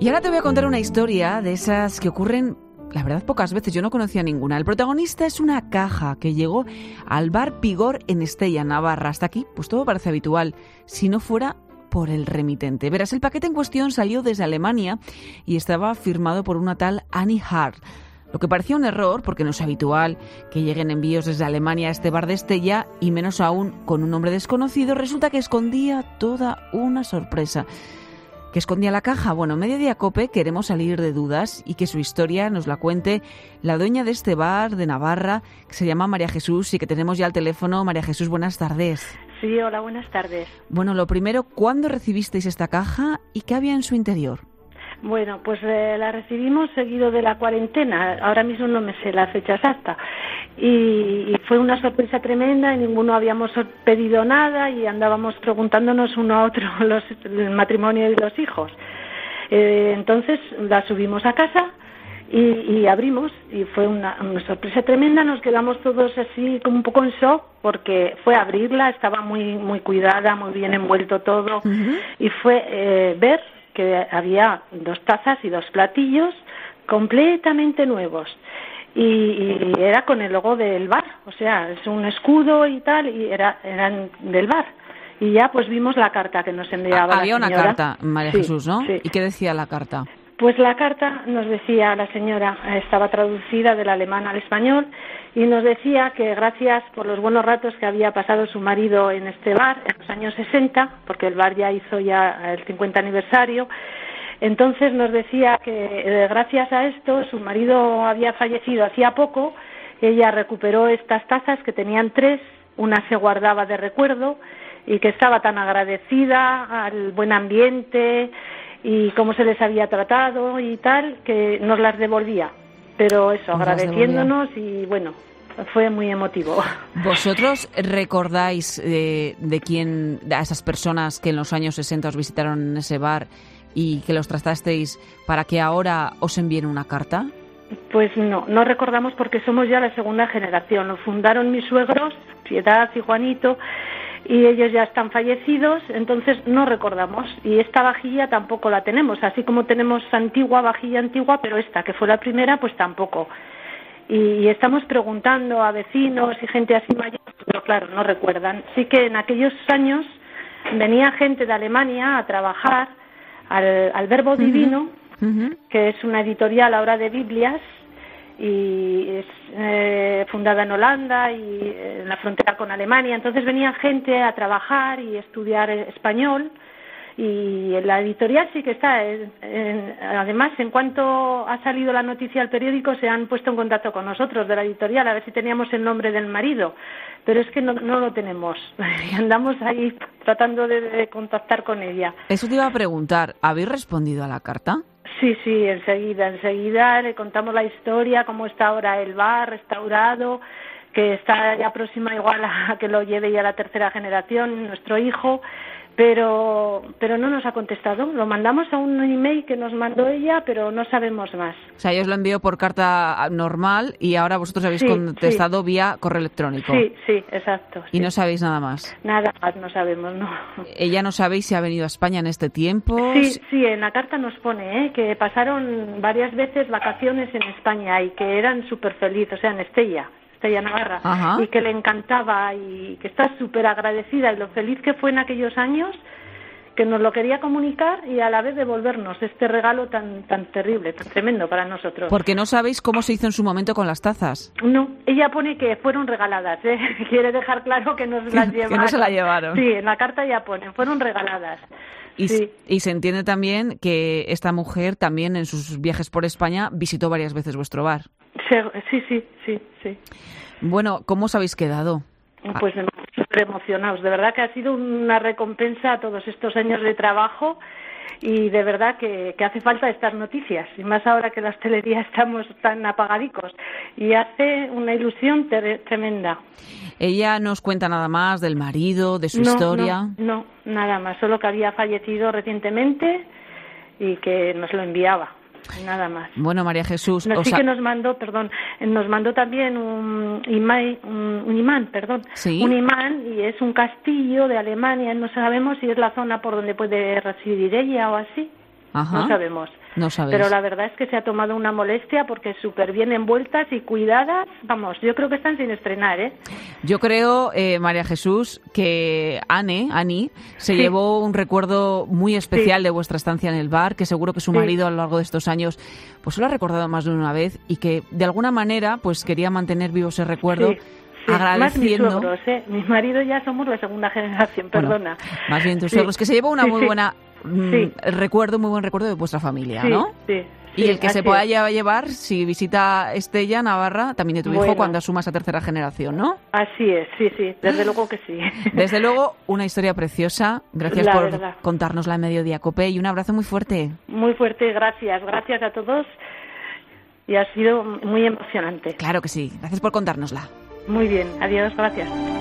Y ahora te voy a contar una historia de esas que ocurren, la verdad, pocas veces. Yo no conocía ninguna. El protagonista es una caja que llegó al bar Pigor en Estella, Navarra. Hasta aquí, pues todo parece habitual, si no fuera por el remitente. Verás, el paquete en cuestión salió desde Alemania y estaba firmado por una tal Annie Hart. Lo que parecía un error, porque no es habitual que lleguen envíos desde Alemania a este bar de Estella, y menos aún con un nombre desconocido, resulta que escondía toda una sorpresa. ¿Qué escondía la caja? Bueno, Mediodía COPE queremos salir de dudas y que su historia nos la cuente la dueña de este bar de Navarra, que se llama María Jesús, y que tenemos ya al teléfono. María Jesús, buenas tardes. Sí, hola, buenas tardes. Bueno, lo primero, ¿cuándo recibisteis esta caja y qué había en su interior? Bueno, pues la recibimos seguido de la cuarentena. Ahora mismo no me sé la fecha exacta. Y fue una sorpresa tremenda y ninguno habíamos pedido nada y andábamos preguntándonos uno a otro el matrimonio y los hijos. Entonces la subimos a casa y abrimos y fue una sorpresa tremenda. Nos quedamos todos así como un poco en shock porque fue abrirla, estaba muy cuidada, muy bien envuelto todo. Y fue ver que había 2 tazas y 2 platillos completamente nuevos. Y era con el logo del bar, o sea, es un escudo y tal, y eran del bar. Y ya pues vimos la carta que nos enviaba la señora. Había una carta, María Jesús, ¿no? Sí. ¿Y qué decía la carta? Pues la carta nos decía la señora, estaba traducida del alemán al español, y nos decía que gracias por los buenos ratos que había pasado su marido en este bar en los años 60, porque el bar ya hizo ya el 50 aniversario, entonces nos decía que gracias a esto su marido había fallecido hacía poco, ella recuperó estas tazas que tenían 3, una se guardaba de recuerdo y que estaba tan agradecida al buen ambiente y cómo se les había tratado y tal, que nos las devolvía. Pero eso, agradeciéndonos y bueno, fue muy emotivo. ¿Vosotros recordáis de quién, a esas personas que en los años 60 os visitaron en ese bar y que los tratasteis para que ahora os envíen una carta? Pues no recordamos porque somos ya la segunda generación. Lo fundaron mis suegros, Piedad y Juanito, y ellos ya están fallecidos, entonces no recordamos. Y esta vajilla tampoco la tenemos, así como tenemos vajilla antigua, pero esta, que fue la primera, pues tampoco. Y estamos preguntando a vecinos y gente así mayor, pero claro, no recuerdan. Sí que en aquellos años venía gente de Alemania a trabajar al Verbo Divino, que es una editorial ahora de Biblias, y es fundada en Holanda y en la frontera con Alemania. Entonces venía gente a trabajar y estudiar español, y la editorial sí que está. Además, en cuanto ha salido la noticia al periódico, se han puesto en contacto con nosotros de la editorial a ver si teníamos el nombre del marido, pero es que no lo tenemos. Andamos ahí tratando de contactar con ella. Eso te iba a preguntar, ¿habéis respondido a la carta? Sí, enseguida le contamos la historia, cómo está ahora el bar restaurado, que está ya próxima igual a que lo lleve ya la tercera generación, nuestro hijo, pero no nos ha contestado. Lo mandamos a un email que nos mandó ella, pero no sabemos más. O sea, ella os lo envió por carta normal y ahora vosotros habéis contestado vía correo electrónico. Sí, exacto. ¿Y no sabéis nada más? Nada más, no sabemos, no. ¿Ella no sabéis si ha venido a España en este tiempo? Sí, en la carta nos pone que pasaron varias veces vacaciones en España y que eran súper felices, o sea, en Estella Navarra. Ajá. Y que le encantaba y que está súper agradecida y lo feliz que fue en aquellos años, que nos lo quería comunicar y a la vez devolvernos este regalo tan terrible, tan tremendo para nosotros. Porque no sabéis cómo se hizo en su momento con las tazas. No, ella pone que fueron regaladas, quiere dejar claro que nos las llevaron. Que no se la llevaron. Sí, en la carta ya pone, fueron regaladas. Y se entiende también que esta mujer también en sus viajes por España visitó varias veces vuestro bar. Sí. Bueno, ¿cómo os habéis quedado? Pues súper emocionados. De verdad que ha sido una recompensa a todos estos años de trabajo y de verdad que hace falta estas noticias. Y más ahora que la hostelería estamos tan apagadicos. Y hace una ilusión tremenda. ¿Ella no os cuenta nada más del marido, de su historia? No, nada más. Solo que había fallecido recientemente y que nos lo enviaba. Nada más. Bueno, María Jesús... Sí que nos mandó también un imán, ¿Sí? Un imán, y es un castillo de Alemania, no sabemos si es la zona por donde puede residir ella o así. Ajá. No sabemos. No sabéis. Pero la verdad es que se ha tomado una molestia porque súper bien envueltas y cuidadas. Vamos, yo creo que están sin estrenar, ¿eh? Yo creo, María Jesús, que Ani, se llevó un recuerdo muy especial de vuestra estancia en el bar, que seguro que su marido a lo largo de estos años pues lo ha recordado más de una vez y que de alguna manera pues quería mantener vivo ese recuerdo. Sí, agradeciendo. Más mis suegros, ¿eh? Mi marido ya somos la segunda generación, perdona. Bueno, más bien tus suegros, que se llevó una muy buena muy buen recuerdo de vuestra familia, ¿no? Sí. Y el que se pueda llevar, si visita Estella, Navarra, también de tu hijo cuando asumas a tercera generación, ¿no? Así es, sí, desde luego que sí. Desde luego, una historia preciosa. Gracias por contárnosla en Mediodía Cope y un abrazo muy fuerte. Muy fuerte, gracias a todos y ha sido muy emocionante. Claro que sí, gracias por contárnosla. Muy bien, adiós, gracias.